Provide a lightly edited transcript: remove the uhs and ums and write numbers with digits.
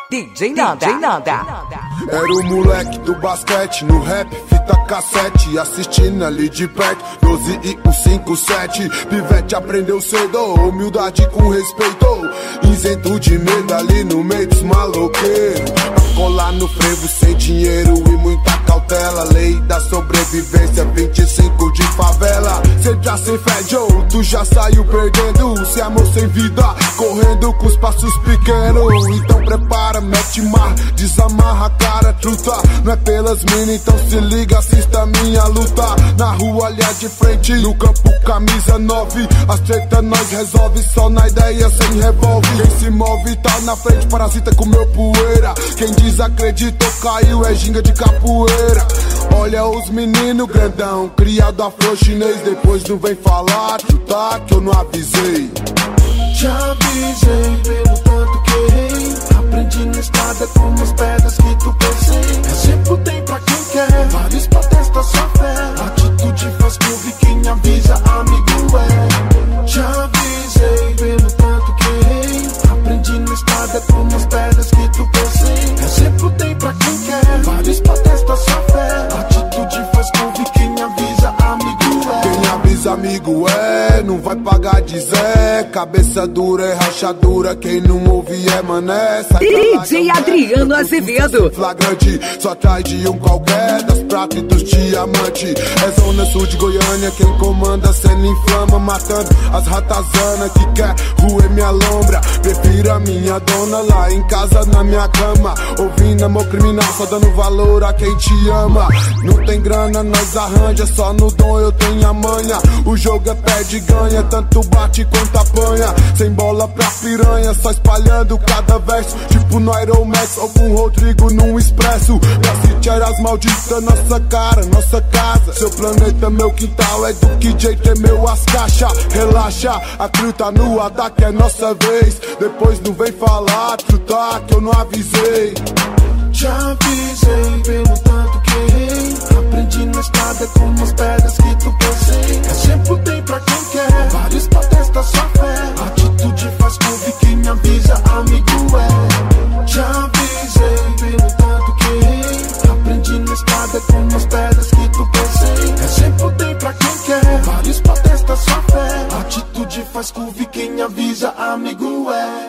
DJ Nanda. Era o moleque do basquete, no rap, fita cassete, assistindo ali de perto, 12 e 157. Pivete aprendeu cedo, humildade com respeito, isento de medo ali no meio dos maloqueiros. Pra colar no frevo sem dinheiro e muita cautela, lei da sobrevivência, 25 de favela. Cê já sem fé, Joe, tu já saiu perdendo, se amor sem vida, correndo com os passos pequenos. Então prepara, mete mar, desamarra a cara, truta. Não é pelas minas, então se liga, assista minha luta. Na rua, olhar de frente, no campo, camisa 9. As treta nós resolve, só na ideia, sem revólver. Quem se move tá na frente, parasita comeu poeira. Quem desacreditou caiu, é ginga de capoeira. Olha os meninos grandão, criado afro-chinês. Depois não vem falar, tá, que eu não avisei. Já avisei, pelo tanto que errei. Aprendi na estrada como as pedras que tu pensei. Exemplo tem pra quem quer, vários pra testar sua fé. Atitude faz curva e quem avisa, amigo é. Já avisei, pelo tanto que errei. Aprendi na estrada como as pedras que tu pensei. Exemplo tem pra quem quer, vários pra testar sua fé. Atitude faz curva e quem avisa, amigo é. Quem avisa, amigo é, não vai pagar de Zé. Cabeça dura é rachadura, quem não ouve é mané. DJ Adriano Azevedo. Flagrante, só atrás de um qualquer, das pratas e dos diamantes. É zona sul de Goiânia, quem comanda a cena inflama, matando as ratazanas que quer roer minha lombra. Prefiro a minha dona lá em casa, na minha cama, ouvindo amor criminal, só dando valor a quem te ama. Não tem grana, nós arranja, só no dom eu tenho a manha. O jogo é perde e ganha, tanto bate quanto apanha. Sem bola pra piranha, só espalhando cada verso, tipo no Aeromax ou com Rodrigo num expresso. Pra se tirar as malditas, nossa cara, nossa casa. Seu planeta, meu quintal, é do que jeito é meu as caixas. Relaxa, a crew tá no ataque, é nossa vez. Depois não vem falar, truta, que eu não avisei. Já avisei, pelo tanto que errei. Aprendi na estrada como as pedras que tu pensei. Exemplo tem pra quem quer, vários pra testar sua fé. Atitude faz curva e quem avisa, amigo é. Já avisei, pelo tanto que errei. Aprendi na estrada como as pedras que tu pensei. Exemplo tem pra quem quer, vários pra testar sua fé. Atitude faz curva e quem avisa, amigo é.